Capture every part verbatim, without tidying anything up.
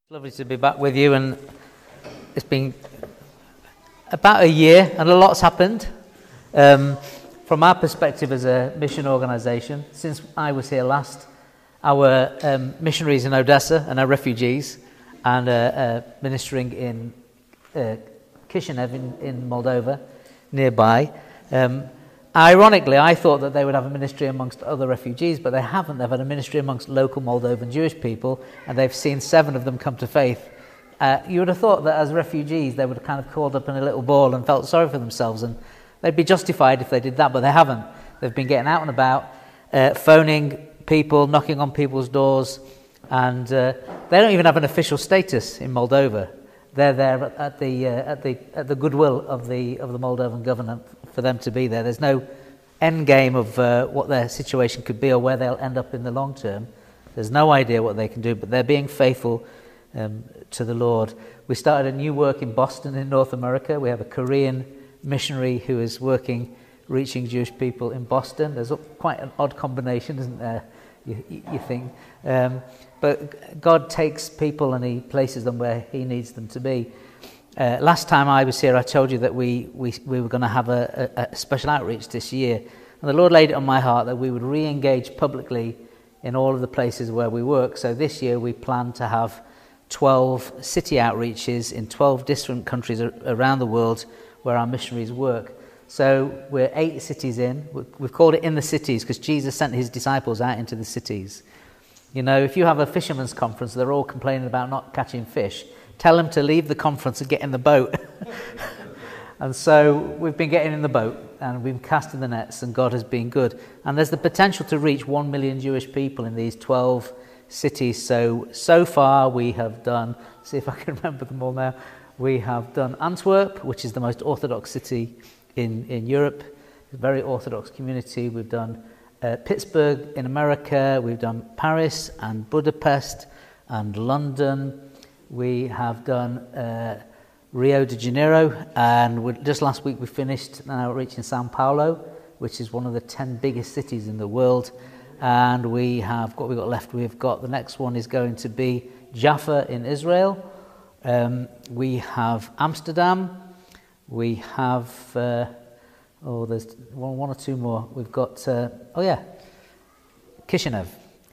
It's lovely to be back with you, and it's been about a year and a lot's happened. Um, from our perspective as a mission organisation, since I was here last, our um, missionaries in Odessa and our refugees and uh, uh, ministering in uh, Kishinev in, in Moldova, nearby. Um, ironically, I thought that they would have a ministry amongst other refugees, but they haven't. They've had a ministry amongst local Moldovan Jewish people, and they've seen seven of them come to faith. Uh, you would have thought that as refugees, they would have kind of called up in a little ball and felt sorry for themselves, and they'd be justified if they did that, but they haven't. They've been getting out and about, uh, phoning people, knocking on people's doors, and uh, they don't even have an official status in Moldova. They're there at the uh, at the at the goodwill of the of the Moldovan government for them to be there. There's no end game of uh, what their situation could be or where they'll end up in the long term. There's no idea what they can do, but they're being faithful um, to the Lord. We started a new work in Boston in North America. We have a Korean missionary who is working, reaching Jewish people in Boston. There's quite an odd combination, isn't there? You, you think. Um, but God takes people and he places them where he needs them to be. Uh, last time I was here, I told you that we we, we were going to have a, a, a special outreach this year. And the Lord laid it on my heart that we would re-engage publicly in all of the places where we work. So this year we plan to have twelve city outreaches in twelve different countries around the world where our missionaries work. So we're eight cities in. We've called it In the Cities because Jesus sent his disciples out into the cities. You know, if you have a fisherman's conference, they're all complaining about not catching fish. Tell them to leave the conference and get in the boat. And so we've been getting in the boat and we've been casting the nets, and God has been good. And there's the potential to reach one million Jewish people in these twelve cities. So, so far we have done, see if I can remember them all now, we have done Antwerp, which is the most Orthodox city in, in Europe, a very Orthodox community. We've done uh, Pittsburgh in America, we've done Paris and Budapest and London. We have done uh, Rio de Janeiro, and we, just last week we finished an outreach in Sao Paulo, which is one of the ten biggest cities in the world. And we have what we've got left. We've got the next one is going to be Jaffa in Israel. Um, we have Amsterdam. We have uh, oh, there's one, one or two more. We've got uh, oh yeah, Kishinev.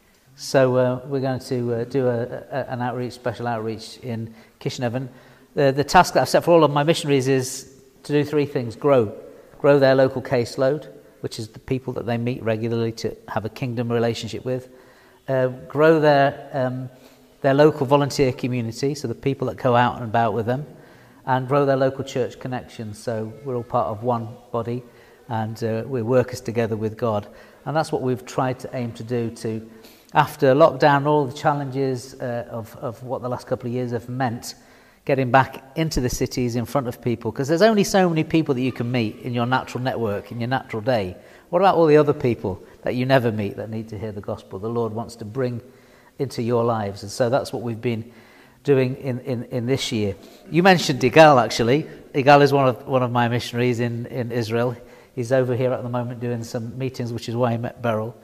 So uh, we're going to uh, do a, a, an outreach, special outreach in Kishinev. And the, the task that I've set for all of my missionaries is to do three things: grow, grow their local caseload, which is the people that they meet regularly to have a kingdom relationship with. Uh, grow their um, their local volunteer community, so the people that go out and about with them, and grow their local church connections. So we're all part of one body, and uh, we're workers together with God. And that's what we've tried to aim to do. To, after lockdown, all the challenges uh, of of what the last couple of years have meant, getting back into the cities in front of people, because there's only so many people that you can meet in your natural network, in your natural day. What about all the other people that you never meet that need to hear the gospel? The Lord wants to bring into your lives, and so that's what we've been doing in, in, in this year. You mentioned Igal, actually. Igal is one of one of my missionaries in, in Israel. He's over here at the moment doing some meetings, which is why I met Beryl.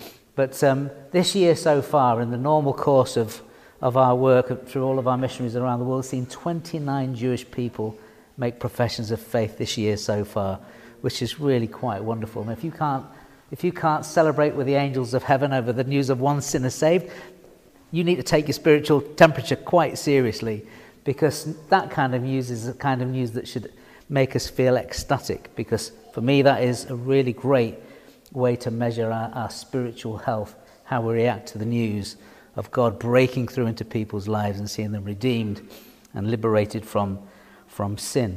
But um, this year so far, in the normal course of of our work through all of our missionaries around the world, we've seen twenty-nine Jewish people make professions of faith this year so far, which is really quite wonderful. And if you can't, if you can't celebrate with the angels of heaven over the news of one sinner saved, you need to take your spiritual temperature quite seriously, because that kind of news is the kind of news that should make us feel ecstatic, because for me that is a really great way to measure our, our spiritual health, how we react to the news of God breaking through into people's lives and seeing them redeemed and liberated from from sin.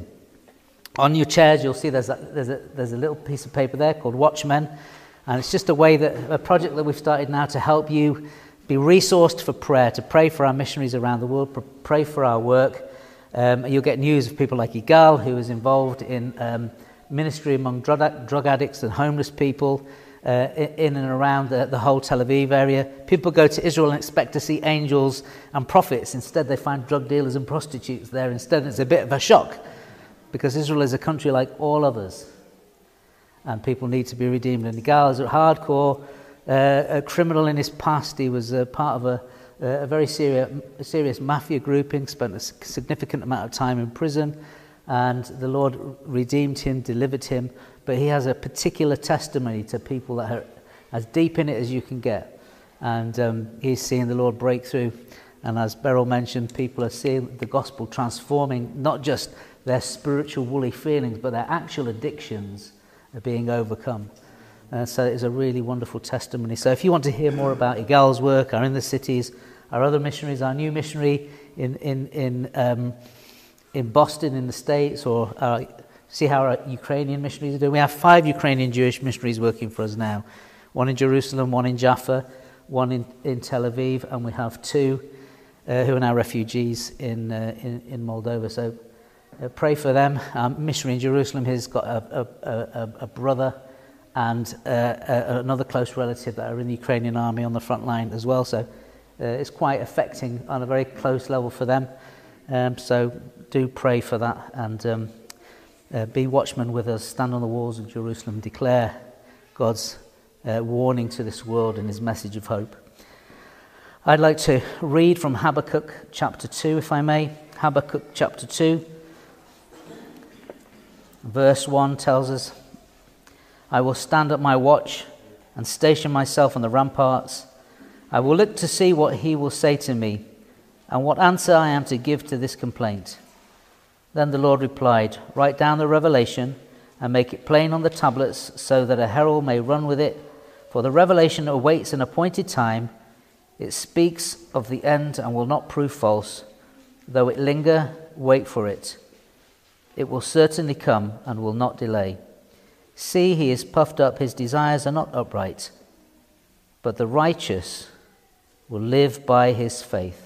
On your chairs, you'll see there's a, there's a there's a little piece of paper there called Watchmen, and it's just a way that a project that we've started now to help you be resourced for prayer, to pray for our missionaries around the world, pray for our work. Um, you'll get news of people like Igal, who is involved in um, ministry among drug, drug addicts and homeless people. Uh, in and around the, the whole Tel Aviv area. People go to Israel and expect to see angels and prophets. Instead, they find drug dealers and prostitutes there. Instead, it's a bit of a shock, because Israel is a country like all others, and people need to be redeemed. And Igal is a hardcore uh, a criminal in his past. He was uh, part of a, uh, a very serious, serious mafia grouping, spent a significant amount of time in prison, and the Lord redeemed him, delivered him, but he has a particular testimony to people that are as deep in it as you can get. And um, he's seeing the Lord break through. And as Beryl mentioned, people are seeing the gospel transforming not just their spiritual woolly feelings, but their actual addictions are being overcome. Uh, so it's a really wonderful testimony. So if you want to hear more about Igal's work, our In the Cities, our other missionaries, our new missionary in in in um, in Boston in the States, or uh, see how our Ukrainian missionaries are doing. We have five Ukrainian Jewish missionaries working for us now. One in Jerusalem, one in Jaffa, one in, in Tel Aviv, and we have two uh, who are now refugees in uh, in, in Moldova. So uh, pray for them. Um, missionary in Jerusalem has got a, a, a, a brother and uh, a, another close relative that are in the Ukrainian army on the front line as well. So uh, it's quite affecting on a very close level for them. Um, so do pray for that, and um, uh, be watchmen with us. Stand on the walls of Jerusalem, declare God's uh, warning to this world and his message of hope. I'd like to read from Habakkuk chapter two, if I may. Habakkuk chapter two, verse one tells us, I will stand at my watch and station myself on the ramparts. I will look to see what he will say to me, and what answer I am to give to this complaint. Then the Lord replied, write down the revelation and make it plain on the tablets, so that a herald may run with it. For the revelation awaits an appointed time. It speaks of the end and will not prove false. Though it linger, wait for it. It will certainly come and will not delay. See, he is puffed up, his desires are not upright. But the righteous will live by his faith.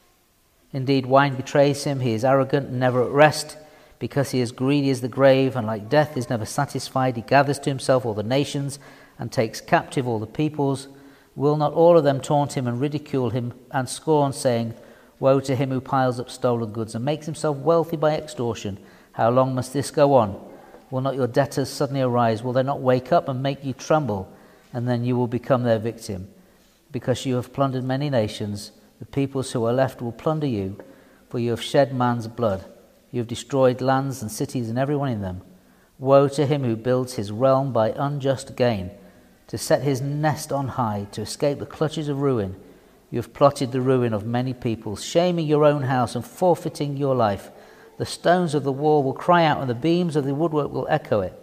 Indeed, wine betrays him, he is arrogant and never at rest, because he is greedy as the grave, and like death is never satisfied. He gathers to himself all the nations and takes captive all the peoples. Will not all of them taunt him and ridicule him and scorn, saying, woe to him who piles up stolen goods and makes himself wealthy by extortion? How long must this go on? Will not your debtors suddenly arise? Will they not wake up and make you tremble? And then you will become their victim. Because you have plundered many nations, the peoples who are left will plunder you, for you have shed man's blood. You have destroyed lands and cities and everyone in them. Woe to him who builds his realm by unjust gain, to set his nest on high, to escape the clutches of ruin. You have plotted the ruin of many peoples, shaming your own house and forfeiting your life. The stones of the wall will cry out, and the beams of the woodwork will echo it.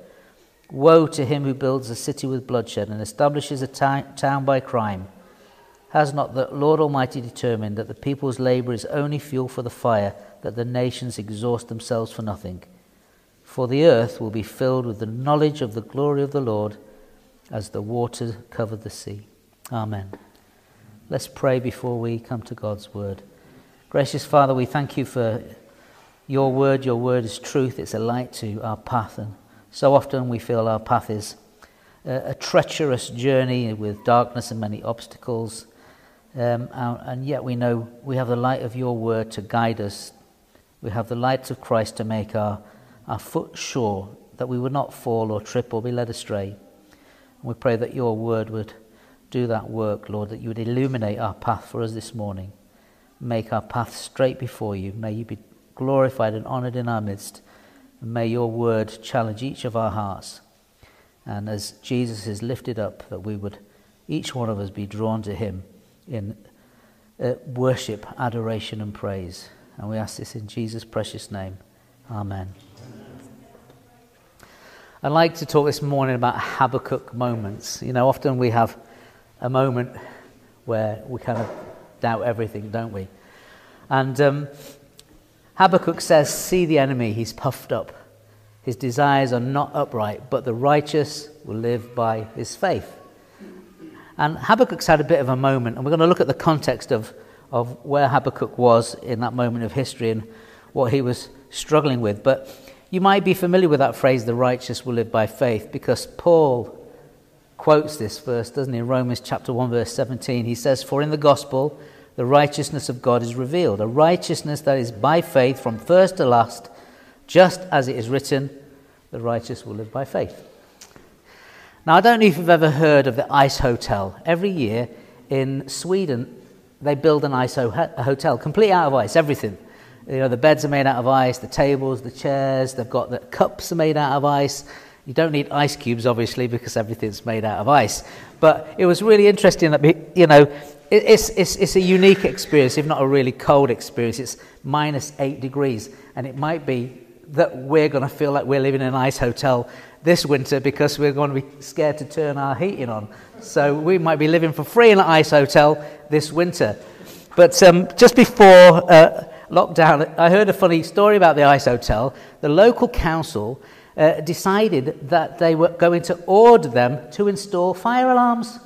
Woe to him who builds a city with bloodshed and establishes a ta- town by crime. Has not the Lord Almighty determined that the people's labor is only fuel for the fire, that the nations exhaust themselves for nothing? For the earth will be filled with the knowledge of the glory of the Lord, as the waters cover the sea. Amen. Let's pray before we come to God's word. Gracious Father, we thank you for your word. Your word is truth. It's a light to our path, and so often we feel our path is a, a treacherous journey with darkness and many obstacles. Um, and yet we know we have the light of your word to guide us. We have the light of Christ to make our, our foot sure, that we would not fall or trip or be led astray. And we pray that your word would do that work, Lord, that you would illuminate our path for us this morning. Make our path straight before you. May you be glorified and honoured in our midst. And may your word challenge each of our hearts. And as Jesus is lifted up, that we would, each one of us, be drawn to him in uh, worship, adoration and praise. And we ask this in Jesus' precious name. Amen. I'd like to talk this morning about Habakkuk moments. You know, often we have a moment where we kind of doubt everything, don't we? And um, Habakkuk says, see the enemy, he's puffed up. His desires are not upright, but the righteous will live by his faith. And Habakkuk's had a bit of a moment, and we're going to look at the context of, of where Habakkuk was in that moment of history and what he was struggling with. But you might be familiar with that phrase, the righteous will live by faith, because Paul quotes this verse, doesn't he? In Romans chapter one, verse seventeen, he says, for in the gospel, the righteousness of God is revealed, a righteousness that is by faith from first to last, just as it is written, the righteous will live by faith. Now, I don't know if you've ever heard of the Ice Hotel. Every year in Sweden, they build an ice ho- a hotel, complete out of ice, everything. You know, the beds are made out of ice, the tables, the chairs, they've got the cups are made out of ice. You don't need ice cubes, obviously, because everything's made out of ice. But it was really interesting that, you know, it, it's, it's, it's a unique experience, if not a really cold experience. It's minus eight degrees, and it might be that we're going to feel like we're living in an ice hotel this winter because we're going to be scared to turn our heating on. So we might be living for free in an ice hotel this winter. But um, just before uh, lockdown, I heard a funny story about the ice hotel. The local council uh, decided that they were going to order them to install fire alarms.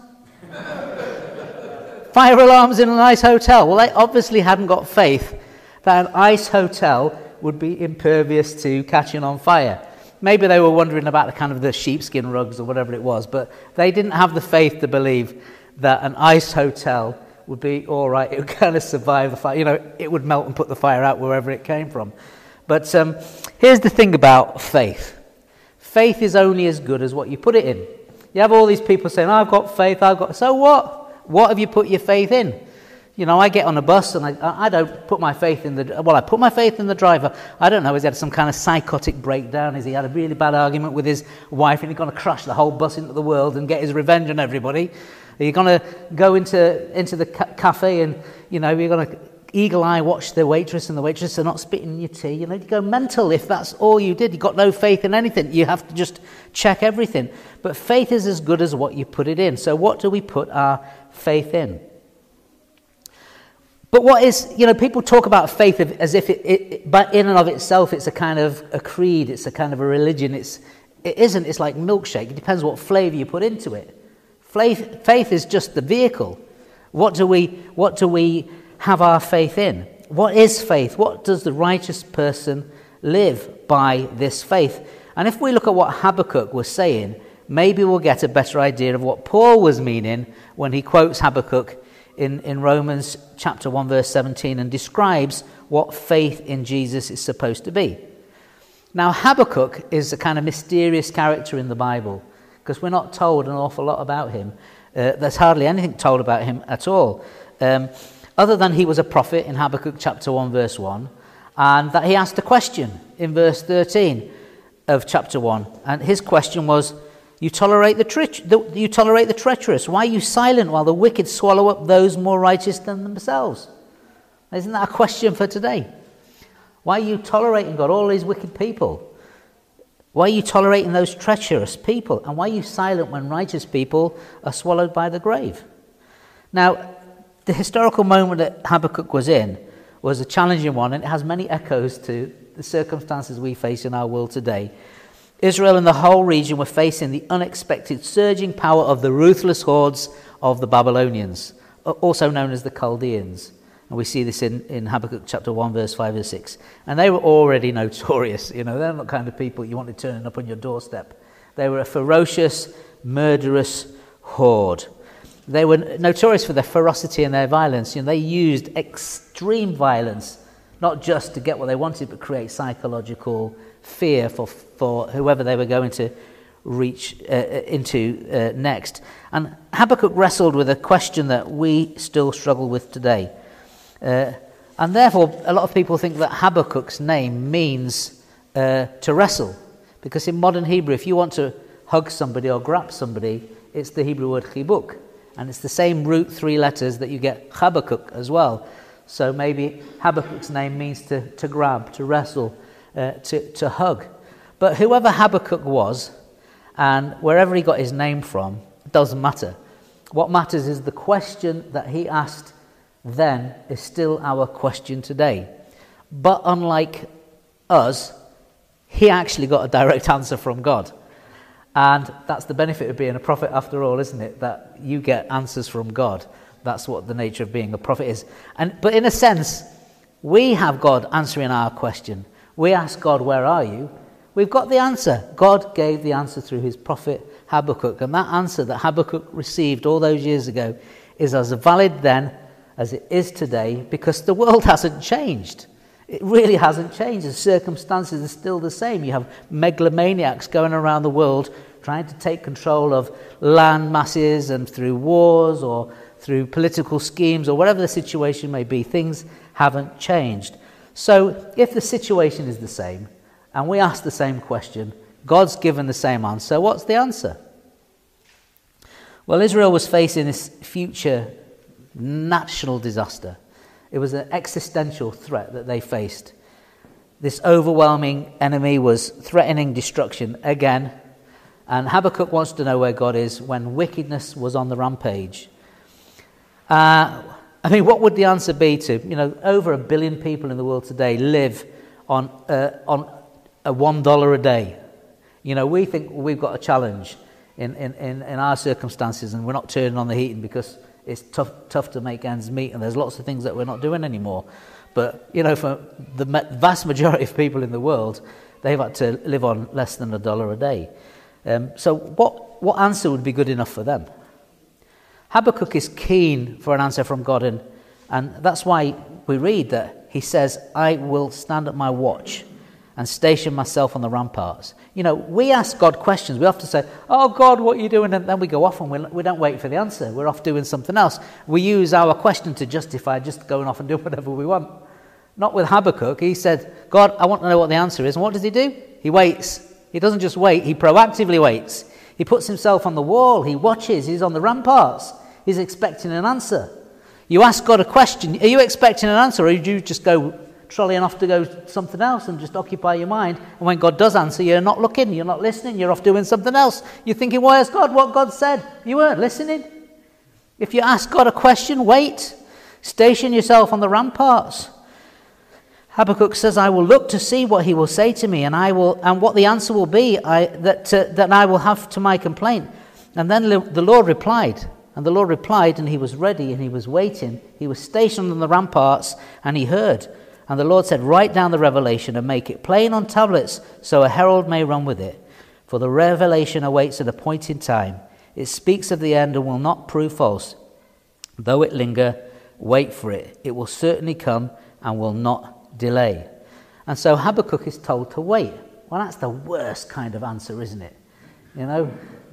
Fire alarms in an ice hotel. Well, they obviously hadn't got faith that an ice hotel would be impervious to catching on fire. Maybe they were wondering about the kind of the sheepskin rugs or whatever it was, but they didn't have the faith to believe that an ice hotel would be all right. It would kind of survive the fire. You know, it would melt and put the fire out wherever it came from. But um, here's the thing about faith. Faith is only as good as what you put it in. You have all these people saying, I've got faith, I've got... So what? What have you put your faith in? You know, I get on a bus and I, I don't put my faith in the... Well, I put my faith in the driver. I don't know, has he had some kind of psychotic breakdown? Has he had a really bad argument with his wife and he's going to crash the whole bus into the world and get his revenge on everybody? Are you going to go into into the ca- cafe and, you know, you're going to eagle-eye watch the waitress and the waitress are not spitting in your tea? You know, you go mental if that's all you did. You've got no faith in anything. You have to just check everything. But faith is as good as what you put it in. So what do we put our faith in? But what is, you know, people talk about faith as if it, it, it, but in and of itself, it's a kind of a creed, it's a kind of a religion. It's, it isn't, it's like milkshake. It depends what flavour you put into it. Faith, faith is just the vehicle. What do we, what do we have our faith in? What is faith? What does the righteous person live by this faith? And if we look at what Habakkuk was saying, maybe we'll get a better idea of what Paul was meaning when he quotes Habakkuk in, in Romans chapter one, verse seventeen, and describes what faith in Jesus is supposed to be. Now, Habakkuk is a kind of mysterious character in the Bible, because we're not told an awful lot about him. Uh, there's hardly anything told about him at all, um, other than he was a prophet in Habakkuk chapter one, verse one, and that he asked a question in verse thirteen of chapter one. And his question was, You tolerate the, tre- the you tolerate the treacherous. Why are you silent while the wicked swallow up those more righteous than themselves? Isn't that a question for today? Why are you tolerating, God, all these wicked people? Why are you tolerating those treacherous people? And why are you silent when righteous people are swallowed by the grave? Now, the historical moment that Habakkuk was in was a challenging one, and it has many echoes to the circumstances we face in our world today. Israel and the whole region were facing the unexpected surging power of the ruthless hordes of the Babylonians, also known as the Chaldeans. And we see this in, in Habakkuk chapter one, verse five and six. And they were already notorious. You know, they're not the kind of people you want to turn up on your doorstep. They were a ferocious, murderous horde. They were notorious for their ferocity and their violence. You know, they used extreme violence, not just to get what they wanted, but create psychological fear for, for whoever they were going to reach uh, into uh, next. And Habakkuk wrestled with a question that we still struggle with today. Uh, and therefore, a lot of people think that Habakkuk's name means uh, to wrestle. Because in modern Hebrew, if you want to hug somebody or grab somebody, it's the Hebrew word chibuk. And it's the same root three letters that you get Habakkuk as well. So maybe Habakkuk's name means to, to grab, to wrestle, uh, to, to hug. But whoever Habakkuk was, and wherever he got his name from, doesn't matter. What matters is the question that he asked then is still our question today. But unlike us, he actually got a direct answer from God. And that's the benefit of being a prophet after all, isn't it? That you get answers from God. That's what the nature of being a prophet is. And but in a sense, we have God answering our question. We ask God, where are you? We've got the answer. God gave the answer through his prophet Habakkuk. And that answer that Habakkuk received all those years ago is as valid then as it is today, because the world hasn't changed. It really hasn't changed. The circumstances are still the same. You have megalomaniacs going around the world trying to take control of land masses, and through wars or through political schemes or whatever the situation may be, things haven't changed. So if the situation is the same and we ask the same question, God's given the same answer, what's the answer? Well, Israel was facing this future national disaster. It was an existential threat that they faced. This overwhelming enemy was threatening destruction again. And Habakkuk wants to know where God is when wickedness was on the rampage. Uh, I mean, what would the answer be to, you know, over a billion people in the world today live on uh, on a one dollar a day. You know, we think we've got a challenge in, in, in, in our circumstances, and we're not turning on the heating because it's tough tough to make ends meet, and there's lots of things that we're not doing anymore. But, you know, for the vast majority of people in the world, they've had to live on less than a dollar a day. Um, so what, what answer would be good enough for them? Habakkuk is keen for an answer from God, and, and that's why we read that he says, I will stand at my watch and station myself on the ramparts. You know, we ask God questions. We often say, oh, God, what are you doing? And then we go off and we, we don't wait for the answer. We're off doing something else. We use our question to justify just going off and doing whatever we want. Not with Habakkuk. He said, God, I want to know what the answer is. And what does he do? He waits. He doesn't just wait. He proactively waits. He puts himself on the wall. He watches. He's on the ramparts. He's expecting an answer. You ask God a question. Are you expecting an answer, or do you just go trolleying off to go something else and just occupy your mind? And when God does answer, you're not looking, you're not listening, you're off doing something else. You're thinking, why is God what God said? You weren't listening. If you ask God a question, wait. Station yourself on the ramparts. Habakkuk says, I will look to see what he will say to me, and I will, and what the answer will be I, that, uh, that I will have to my complaint. And then the Lord replied, and the Lord replied, and he was ready, and he was waiting. He was stationed on the ramparts, and he heard. And the Lord said, write down the revelation and make it plain on tablets, so a herald may run with it. For the revelation awaits an appointed time. It speaks of the end and will not prove false. Though it linger, wait for it. It will certainly come and will not delay. And so Habakkuk is told to wait. Well, that's the worst kind of answer, isn't it? You know,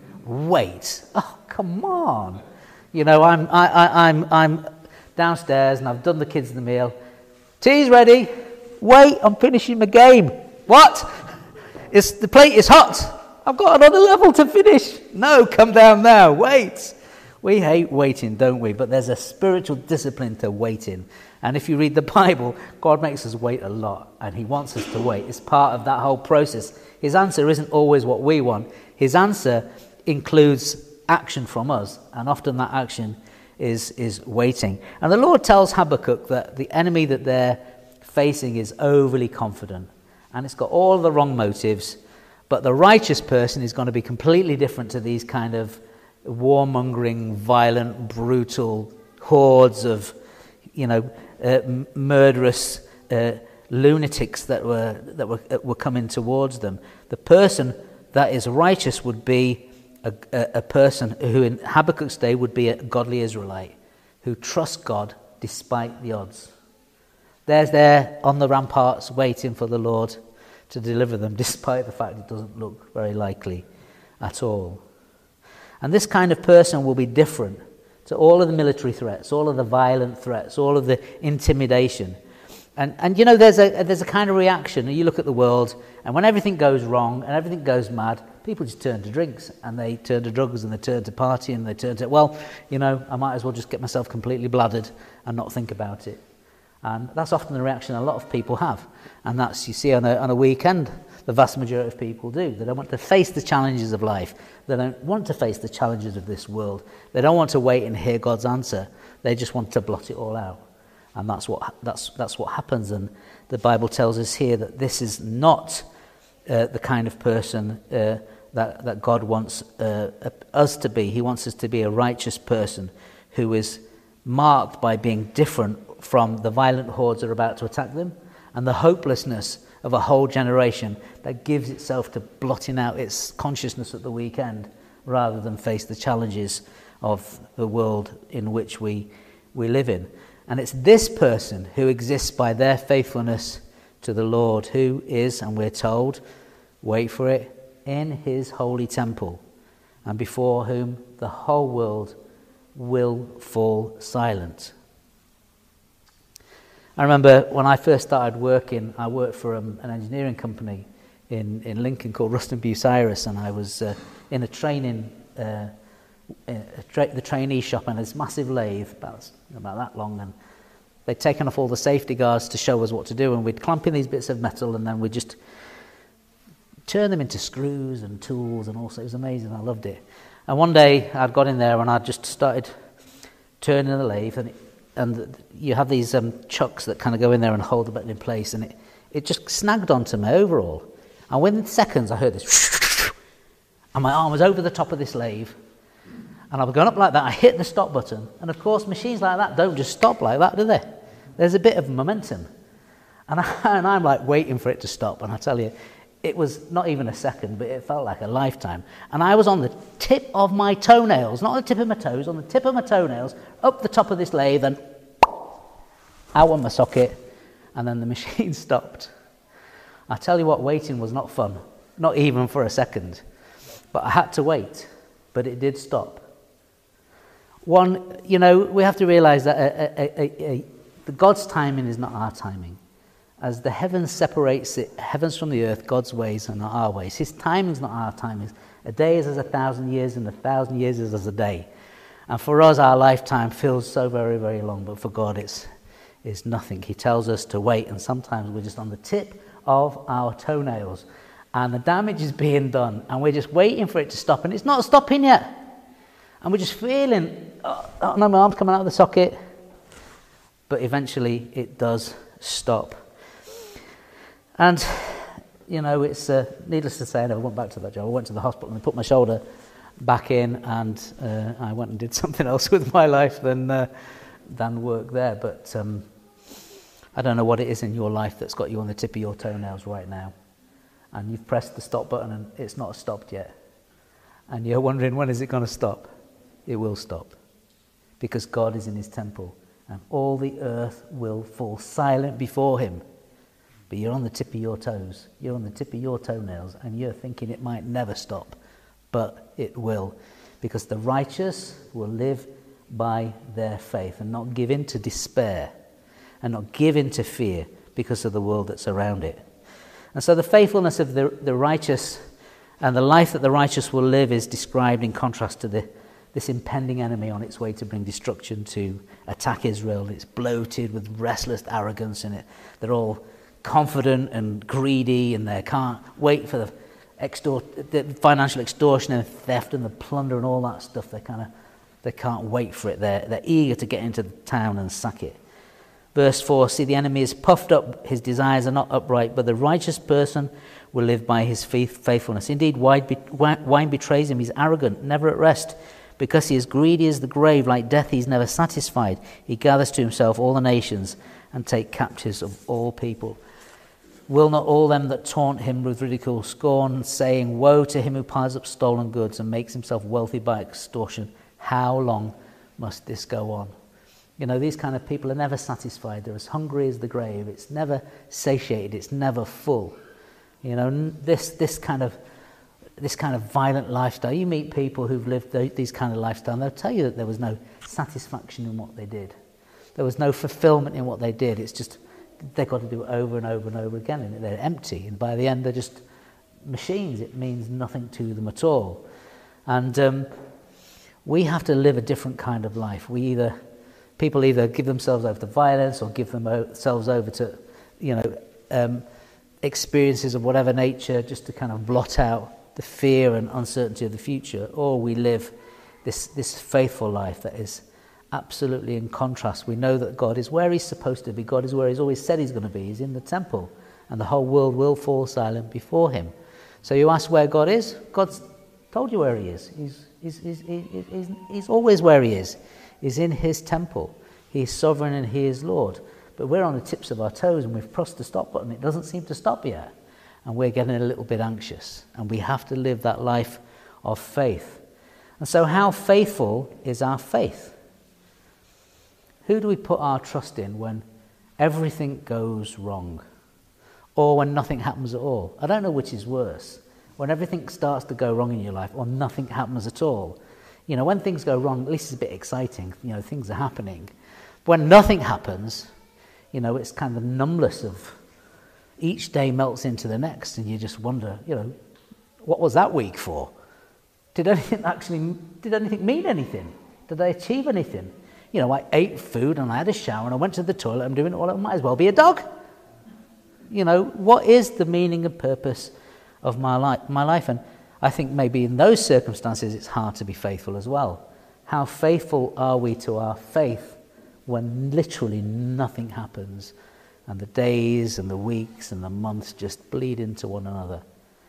wait. Oh, come on. You know, I'm I, I, I'm I'm downstairs and I've done the kids the meal. Tea's ready. Wait, I'm finishing my game. What? It's the plate is hot. I've got another level to finish. No, come down now. Wait. We hate waiting, don't we? But there's a spiritual discipline to waiting. And if you read the Bible, God makes us wait a lot, and he wants us to wait. It's part of that whole process. His answer isn't always what we want. His answer includes action from us, and often that action is, is waiting. And the Lord tells Habakkuk that the enemy that they're facing is overly confident, and it's got all the wrong motives, but the righteous person is going to be completely different to these kind of warmongering, violent, brutal hordes of, you know, uh, m- murderous uh, lunatics that were that were uh, were coming towards them. The person that is righteous would be a, a, a person who, in Habakkuk's day, would be a godly Israelite who trusts God despite the odds. They're there on the ramparts waiting for the Lord to deliver them, despite the fact it doesn't look very likely at all. And this kind of person will be different to all of the military threats, all of the violent threats, all of the intimidation. And, and you know, there's a there's a kind of reaction. You look at the world, and when everything goes wrong and everything goes mad, people just turn to drinks, and they turn to drugs, and they turn to partying, and they turn to, well, you know, I might as well just get myself completely bladdered and not think about it. And that's often the reaction a lot of people have. And that's, you see, on a, on a weekend, the vast majority of people do. They don't want to face the challenges of life. They don't want to face the challenges of this world. They don't want to wait and hear God's answer. They just want to blot it all out. And that's what that's that's what happens. And the Bible tells us here that this is not uh, the kind of person uh, that, that God wants uh, us to be. He wants us to be a righteous person who is marked by being different from the violent hordes that are about to attack them, and the hopelessness of a whole generation that gives itself to blotting out its consciousness at the weekend rather than face the challenges of the world in which we, we live in. And it's this person who exists by their faithfulness to the Lord, who is, and we're told, wait for it, in his holy temple, and before whom the whole world will fall silent. I remember when I first started working, I worked for um, an engineering company in, in Lincoln called Ruston Bucyrus, and I was uh, in a training, uh, a tra- the trainee shop, and this massive lathe, about, about that long, and they'd taken off all the safety guards to show us what to do, and we'd clamp in these bits of metal, and then we'd just turn them into screws and tools, and also it was amazing. I loved it. And one day I'd got in there and I just started turning the lathe, and it, and you have these um, chucks that kind of go in there and hold the button in place, and it, it just snagged onto my overall. And within seconds I heard this, and my arm was over the top of this lathe, and I was going up like that. I hit the stop button, and of course machines like that don't just stop like that, do they? There's a bit of momentum, and, I, and I'm like waiting for it to stop, and I tell you, it was not even a second, but it felt like a lifetime. And I was on the tip of my toenails, not on the tip of my toes, on the tip of my toenails, up the top of this lathe, and out on my socket, and then the machine stopped. I tell you what, waiting was not fun, not even for a second. But I had to wait, but it did stop. One, you know, we have to realize that a, a, a, a, the God's timing is not our timing. As the heavens separates it, heavens from the earth, God's ways are not our ways. His timing is not our timing. A day is as a thousand years, and a thousand years is as a day. And for us, our lifetime feels so very, very long, but for God, it's, it's nothing. He tells us to wait, and sometimes we're just on the tip of our toenails, and the damage is being done, and we're just waiting for it to stop, and it's not stopping yet. And we're just feeling, oh, oh no, my arm's coming out of the socket. But eventually, it does stop. And, you know, it's uh, needless to say, I never went back to that job. I went to the hospital and they put my shoulder back in, and uh, I went and did something else with my life than uh, than work there. But um, I don't know what it is in your life that's got you on the tip of your toenails right now. And you've pressed the stop button and it's not stopped yet. And you're wondering, when is it going to stop? It will stop. Because God is in his temple, and all the earth will fall silent before him. But you're on the tip of your toes, you're on the tip of your toenails, and you're thinking it might never stop, but it will, because the righteous will live by their faith and not give in to despair and not give in to fear because of the world that's around it. And so the faithfulness of the, the righteous and the life that the righteous will live is described in contrast to the, this impending enemy on its way to bring destruction, to attack Israel. It's bloated with restless arrogance in it. They're all confident and greedy, and they can't wait for the, extor- the financial extortion and theft and the plunder and all that stuff. They kind of they can't wait for it. They're, they're eager to get into the town and sack it. Verse four, see, the enemy is puffed up, his desires are not upright, but the righteous person will live by his faith, faithfulness. Indeed, wine betrays him, he's arrogant, never at rest. Because he is greedy as the grave, like death, he's never satisfied. He gathers to himself all the nations and take captives of all people. Will not all them that taunt him with ridicule scorn, saying, woe to him who piles up stolen goods and makes himself wealthy by extortion? How long must this go on? You know, these kind of people are never satisfied. They're as hungry as the grave. It's never satiated. It's never full. You know, this this kind of this kind of violent lifestyle. You meet people who've lived these kind of lifestyle, and they'll tell you that there was no satisfaction in what they did. There was no fulfillment in what they did. It's just they've got to do it over and over and over again, and they're empty. And by the end, they're just machines. It means nothing to them at all. And um, we have to live a different kind of life. We either people either give themselves over to violence or give themselves over to, you know, um, experiences of whatever nature, just to kind of blot out the fear and uncertainty of the future, or we live this this faithful life that is absolutely in contrast. We know that God is where he's supposed to be. God is where he's always said he's going to be. He's in the temple, and the whole world will fall silent before him. So you ask where God is? God's told you where he is. He's, he's, he's, he's, he's, he's always where he is. He's in his temple. He is sovereign and he is Lord. But we're on the tips of our toes, and we've pressed the stop button. It doesn't seem to stop yet. And we're getting a little bit anxious. And we have to live that life of faith. And so how faithful is our faith? Who do we put our trust in when everything goes wrong? Or when nothing happens at all? I don't know which is worse. When everything starts to go wrong in your life, or nothing happens at all. You know, when things go wrong, at least it's a bit exciting. You know, things are happening. When nothing happens, you know, it's kind of the numbness of each day melts into the next, and you just wonder, you know, what was that week for? Did anything actually, did anything mean anything? Did I achieve anything? You know, I ate food and I had a shower and I went to the toilet. I'm doing it all. I might as well be a dog. You know, what is the meaning and purpose of my life? My life, and I think maybe in those circumstances it's hard to be faithful as well. How faithful are we to our faith when literally nothing happens, and the days and the weeks and the months just bleed into one another?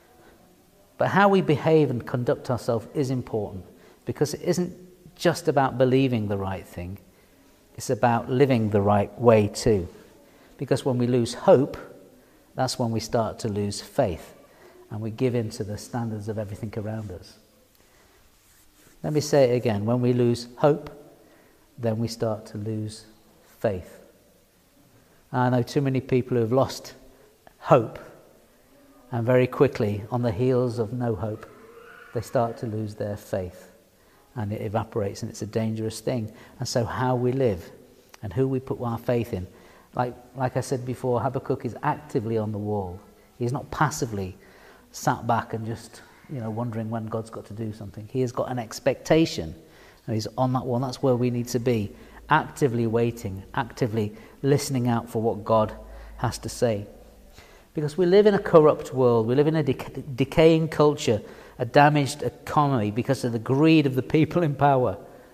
But how we behave and conduct ourselves is important, because it isn't just about believing the right thing, it's about living the right way too. Because when we lose hope, that's when we start to lose faith, and we give in to the standards of everything around us. Let me say it again. When we lose hope, then we start to lose faith. I know too many people who have lost hope, and very quickly, on the heels of no hope, they start to lose their faith, and it evaporates, and it's a dangerous thing. And so how we live and who we put our faith in, like, like I said before, Habakkuk is actively on the wall. He's not passively sat back and just, you know, wondering when God's got to do something. He has got an expectation, and he's on that wall. That's where we need to be, actively waiting, actively listening out for what God has to say. Because we live in a corrupt world, we live in a dec- decaying culture, a damaged economy because of the greed of the people in power.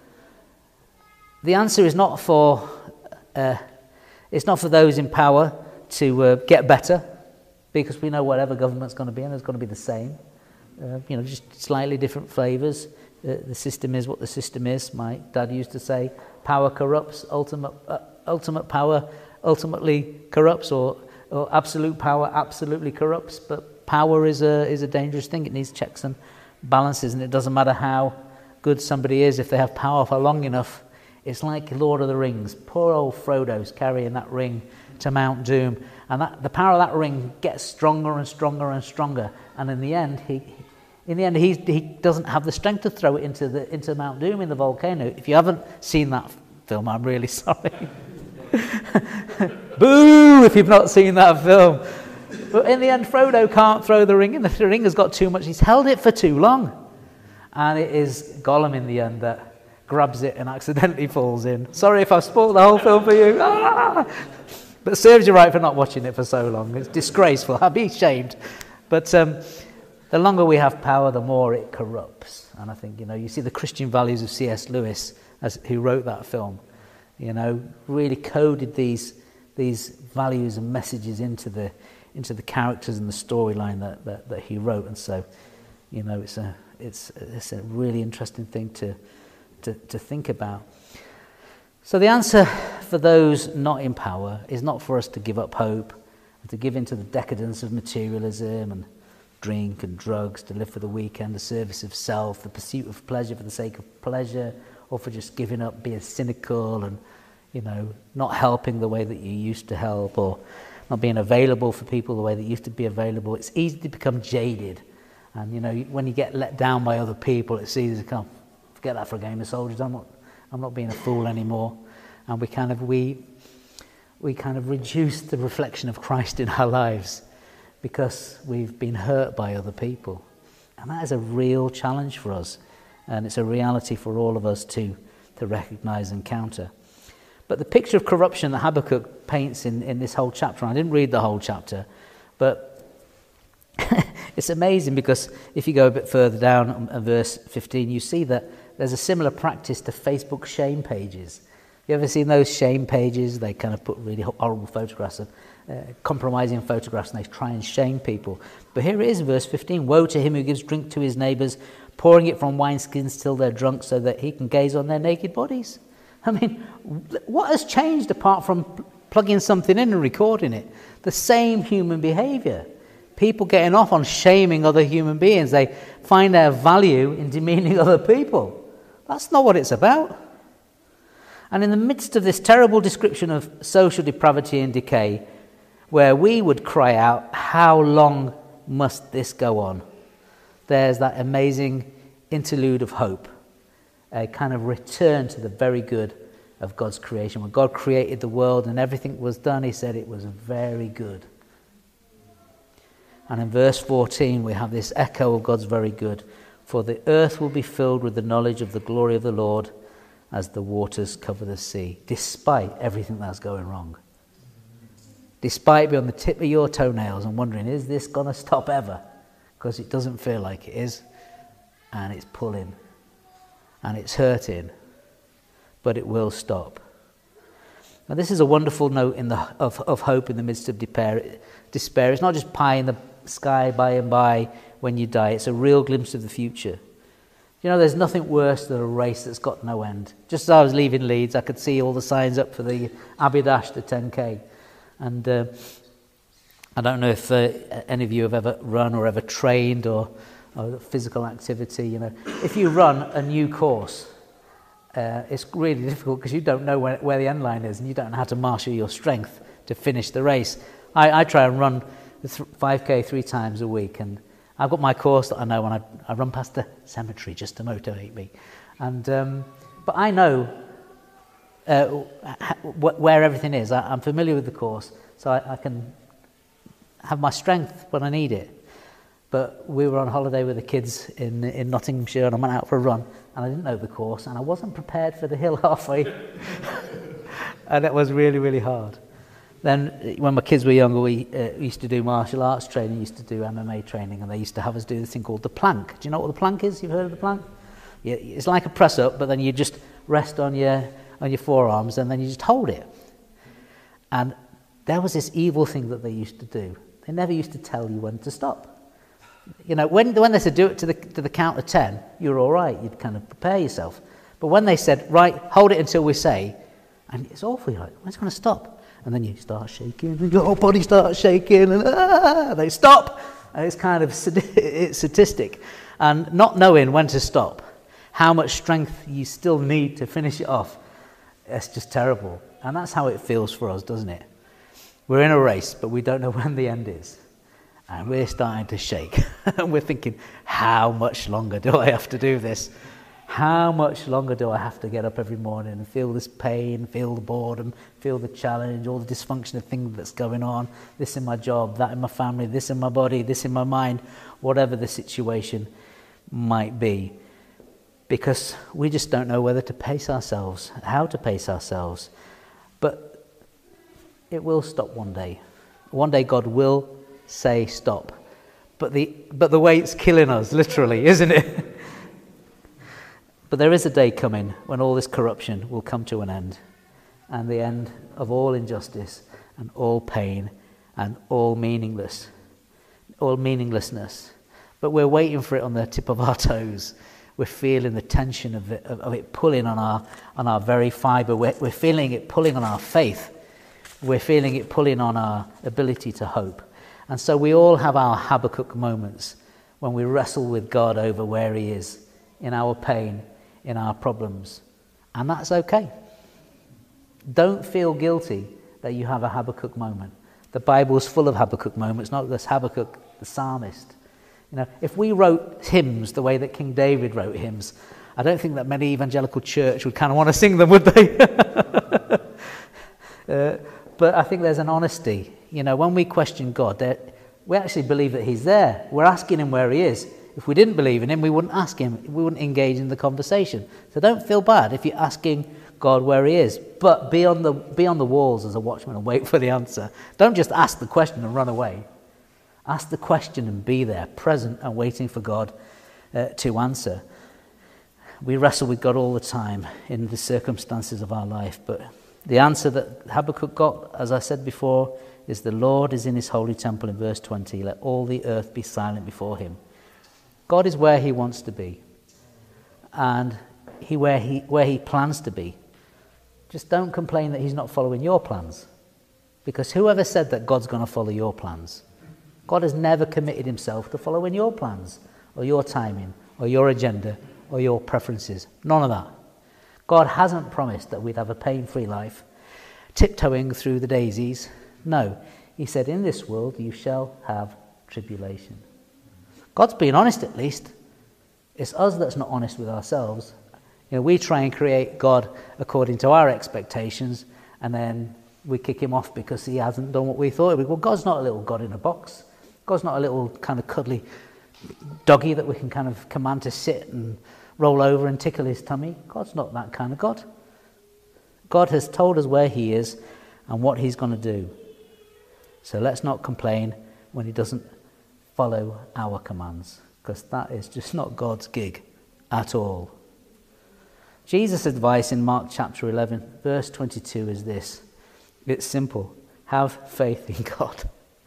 The answer is not for uh, it's not for those in power to uh, get better, because we know whatever government's going to be, and it's going to be the same. Uh, you know, just slightly different flavours. Uh, the system is what the system is. My dad used to say, "Power corrupts. Ultimate, uh, ultimate power ultimately corrupts," or, or absolute power absolutely corrupts. But power is a is a dangerous thing. It needs checks and balances, and it doesn't matter how good somebody is if they have power for long enough. It's like Lord of the Rings. Poor old Frodo's carrying that ring to Mount Doom, and that, the power of that ring gets stronger and stronger and stronger. And in the end, he, in the end, he he doesn't have the strength to throw it into the into Mount Doom in the volcano. If you haven't seen that film, I'm really sorry. Boo! If you've not seen that film. But in the end, Frodo can't throw the ring in. The ring has got too much. He's held it for too long, and it is Gollum in the end that grabs it and accidentally falls in. Sorry if I've spoiled the whole film for you. Ah! But it serves you right for not watching it for so long. It's disgraceful. I'd be ashamed. But um, the longer we have power, the more it corrupts. And I think, you know, you see the Christian values of C S Lewis, as, who wrote that film, you know, really coded these these values and messages into the into the characters and the storyline that, that, that he wrote. And so, you know, it's a it's it's a really interesting thing to to, to think about. So the answer for those not in power is not for us to give up hope and to give in to the decadence of materialism and drink and drugs, to live for the weekend, the service of self, the pursuit of pleasure for the sake of pleasure, or for just giving up, being cynical and, you know, not helping the way that you used to help, or not being available for people the way that you used to be available. It's easy to become jaded. And, you know, when you get let down by other people, it's easy to come, forget that for a game of soldiers. I'm not, I'm not being a fool anymore. And we kind of, we, we kind of reduce the reflection of Christ in our lives because we've been hurt by other people. And that is a real challenge for us. And it's a reality for all of us to, to recognize and counter. But the picture of corruption that Habakkuk paints in, in this whole chapter, and I didn't read the whole chapter, but it's amazing because if you go a bit further down at verse fifteen, you see that there's a similar practice to Facebook shame pages. You ever seen those shame pages? They kind of put really horrible photographs of uh, compromising photographs, and they try and shame people. But here it is, verse fifteen. Woe to him who gives drink to his neighbours, pouring it from wineskins till they're drunk, so that he can gaze on their naked bodies. I mean, what has changed apart from plugging something in and recording it? The same human behaviour. People getting off on shaming other human beings. They find their value in demeaning other people. That's not what it's about. And in the midst of this terrible description of social depravity and decay, where we would cry out, how long must this go on? There's that amazing interlude of hope. a kind of return to the very good of God's creation. When God created the world and everything was done, he said it was very good. And in verse fourteen, we have this echo of God's very good. For the earth will be filled with the knowledge of the glory of the Lord as the waters cover the sea, despite everything that's going wrong. Despite being on the tip of your toenails and wondering, is this going to stop ever? Because it doesn't feel like it is. And it's pulling. And it's hurting. But it will stop. Now this is a wonderful note in the, of, of hope in the midst of despair. despair. It's not just pie in the sky by and by when you die. It's a real glimpse of the future. You know, there's nothing worse than a race that's got no end. Just as I was leaving Leeds, I could see all the signs up for the Abbey Dash, the ten K. And uh, I don't know if uh, any of you have ever run or ever trained or, or physical activity. You know, if you run a new course, uh, it's really difficult because you don't know where, where the end line is and you don't know how to marshal your strength to finish the race. I, I try and run five K three times a week, and I've got my course that I know, and I, I run past the cemetery just to motivate me. And um, but I know uh, wh- where everything is. I, I'm familiar with the course, so I, I can have my strength when I need it. But we were on holiday with the kids in in Nottinghamshire, and I went out for a run, and I didn't know the course, and I wasn't prepared for the hill halfway, and it was really, really hard. Then, when my kids were younger, we uh, used to do martial arts training, used to do M M A training, and they used to have us do this thing called the plank. Do you know what the plank is? You've heard of the plank? Yeah, it's like a press-up, but then you just rest on your on your forearms, and then you just hold it. And there was this evil thing that they used to do. They never used to tell you when to stop. You know, when when they said do it to the to the count of ten, you were all right. You'd kind of prepare yourself. But when they said, right, hold it until we say, and it's awful. You're like, when's it going to stop? And then you start shaking, and your whole body starts shaking, and ah, they stop. And it's kind of it's sadistic. And not knowing when to stop, how much strength you still need to finish it off, it's just terrible. And that's how it feels for us, doesn't it? We're in a race, but we don't know when the end is. And we're starting to shake. And we're thinking, how much longer do I have to do this? How much longer do I have to get up every morning and feel this pain, feel the boredom, feel the challenge, all the dysfunction of things that's going on, this in my job, that in my family, this in my body, this in my mind, whatever the situation might be. Because we just don't know whether to pace ourselves, how to pace ourselves. But it will stop one day. One day God will say stop. But the but the way it's killing us, literally, isn't it? But there is a day coming when all this corruption will come to an end, and the end of all injustice and all pain and all meaningless, all meaninglessness. But we're waiting for it on the tip of our toes. We're feeling the tension of it, of, of it pulling on our on our very fibre. We're, we're feeling it pulling on our faith. We're feeling it pulling on our ability to hope. And so we all have our Habakkuk moments when we wrestle with God over where he is in our pain, in our problems. And that's okay. Don't feel guilty that you have a Habakkuk moment. The Bible's full of Habakkuk moments, not just Habakkuk, the psalmist. You know, if we wrote hymns the way that King David wrote hymns, I don't think that many evangelical church would kind of want to sing them, would they? uh, but I think there's an honesty. You know, when we question God, we actually believe that he's there. We're asking him where he is. If we didn't believe in him, we wouldn't ask him. We wouldn't engage in the conversation. So don't feel bad if you're asking God where he is. But be on the, be on the walls as a watchman and wait for the answer. Don't just ask the question and run away. Ask the question and be there, present and waiting for God uh, to answer. We wrestle with God all the time in the circumstances of our life. But the answer that Habakkuk got, as I said before, is the Lord is in his holy temple in verse twenty. Let all the earth be silent before him. God is where he wants to be, and he where he where he plans to be. Just don't complain that he's not following your plans, because whoever said that God's going to follow your plans? God has never committed himself to following your plans or your timing or your agenda or your preferences. None of that. God hasn't promised that we'd have a pain-free life, tiptoeing through the daisies. No, he said, in this world you shall have tribulation. God's being honest, at least. It's us that's not honest with ourselves You know, we try and create God according to our expectations, and then we kick him off because he hasn't done what we thought he would. Well, God's not a little God in a box. God's not a little kind of cuddly doggy that we can kind of command to sit and roll over and tickle his tummy. God's not that kind of God. God has told us where he is and what he's going to do. So let's not complain when he doesn't follow our commands, because that is just not God's gig at all. Jesus' advice in Mark chapter eleven, verse twenty-two is this. It's simple. Have faith in God.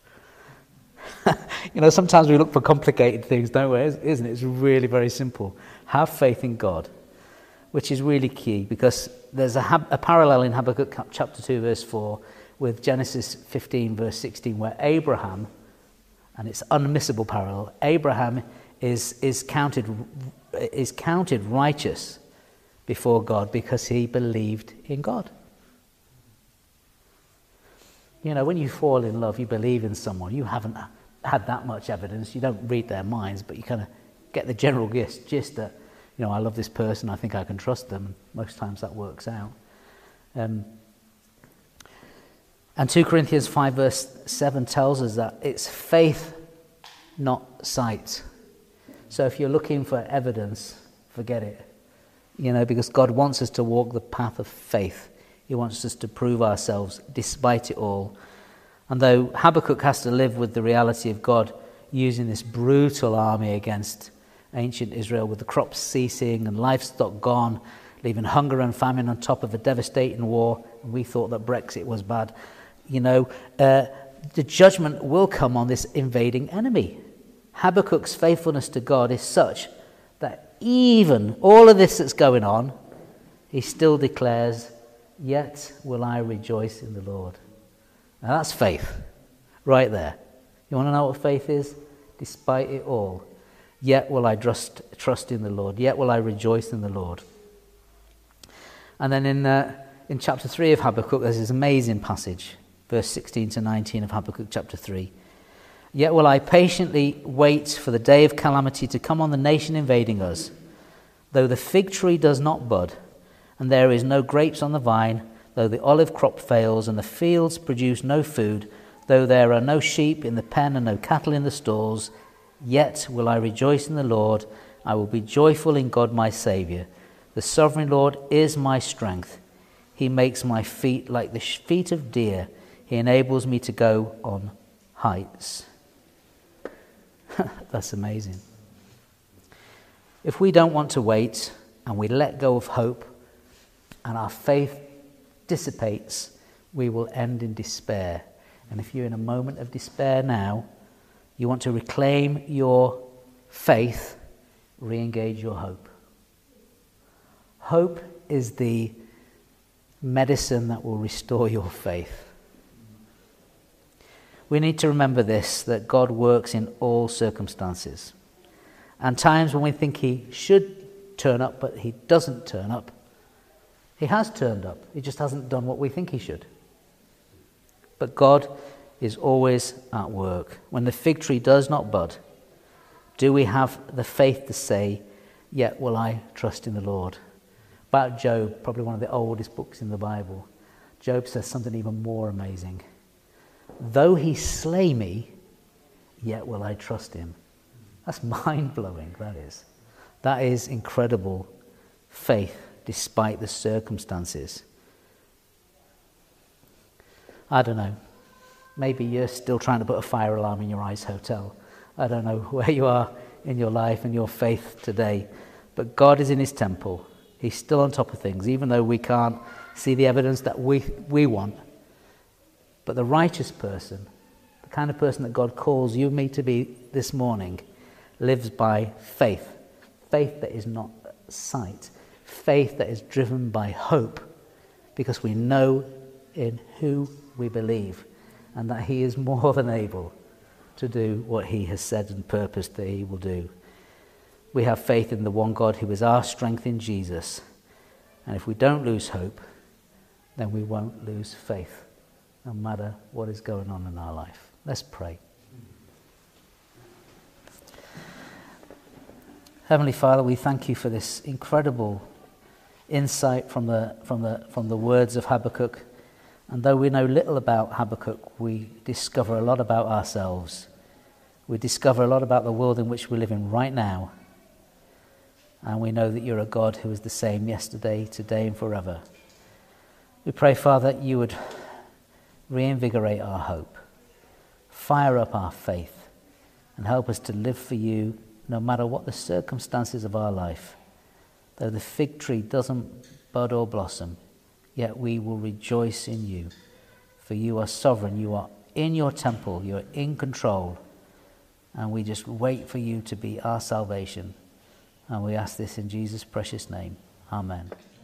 You know, sometimes we look for complicated things, don't we? Isn't it? It's really very simple. Have faith in God, which is really key, because there's a, a parallel in Habakkuk chapter two, verse four, with Genesis fifteen, verse sixteen, where Abraham, and it's unmissable parallel, Abraham is, is, counted, is counted righteous before God because he believed in God. You know, when you fall in love, you believe in someone, you haven't had that much evidence, you don't read their minds, but you kind of get the general gist, gist that, you know, I love this person, I think I can trust them. Most times that works out. Um, and two Corinthians five verse seven tells us that it's faith, not sight. So if you're looking for evidence, forget it. You know, because God wants us to walk the path of faith. He wants us to prove ourselves despite it all. And though Habakkuk has to live with the reality of God using this brutal army against ancient Israel, with the crops ceasing and livestock gone, leaving hunger and famine on top of a devastating war, and we thought that Brexit was bad, you know, uh, the judgment will come on this invading enemy. Habakkuk's faithfulness to God is such that even all of this that's going on, he still declares, "Yet will I rejoice in the Lord." Now that's faith, right there. You want to know what faith is? Despite it all, yet will I trust, trust in the Lord. Yet will I rejoice in the Lord. And then in uh, in chapter three of Habakkuk, there's this amazing passage, verse sixteen to nineteen of Habakkuk chapter three. Yet will I patiently wait for the day of calamity to come on the nation invading us. Though the fig tree does not bud, and there is no grapes on the vine, though the olive crop fails, and the fields produce no food, though there are no sheep in the pen and no cattle in the stalls, yet will I rejoice in the Lord. I will be joyful in God my Saviour. The sovereign Lord is my strength. He makes my feet like the feet of deer. He enables me to go on heights. That's amazing. If we don't want to wait and we let go of hope and our faith dissipates, we will end in despair. And if you're in a moment of despair now, you want to reclaim your faith, re-engage your hope. Hope is the medicine that will restore your faith. We need to remember this, that God works in all circumstances. And times when we think he should turn up, but he doesn't turn up, he has turned up. He just hasn't done what we think he should. But God is always at work. When the fig tree does not bud, do we have the faith to say, "Yet will I trust in the Lord"? About Job, probably one of the oldest books in the Bible, Job says something even more amazing. Though he slay me, yet will I trust him. That's mind-blowing, that is. That is incredible faith despite the circumstances. I don't know. Maybe you're still trying to put a fire alarm in your ICE hotel. I don't know where you are in your life and your faith today. But God is in his temple. He's still on top of things, even though we can't see the evidence that we, we want. But the righteous person, the kind of person that God calls you and me to be this morning, lives by faith. Faith that is not sight. Faith that is driven by hope, because we know in who we believe and that he is more than able to do what he has said and purposed that he will do. We have faith in the one God who is our strength in Jesus. And if we don't lose hope, then we won't lose faith, no matter what is going on in our life. Let's pray. Heavenly Father, we thank you for this incredible insight from the, from the, from the words of Habakkuk. And though we know little about Habakkuk, we discover a lot about ourselves. We discover a lot about the world in which we live in right now. And we know that you're a God who is the same yesterday, today, and forever. We pray, Father, that you would reinvigorate our hope, fire up our faith, and help us to live for you no matter what the circumstances of our life. Though the fig tree doesn't bud or blossom, yet we will rejoice in you. For you are sovereign, you are in your temple, you are in control, and we just wait for you to be our salvation. And we ask this in Jesus' precious name. Amen.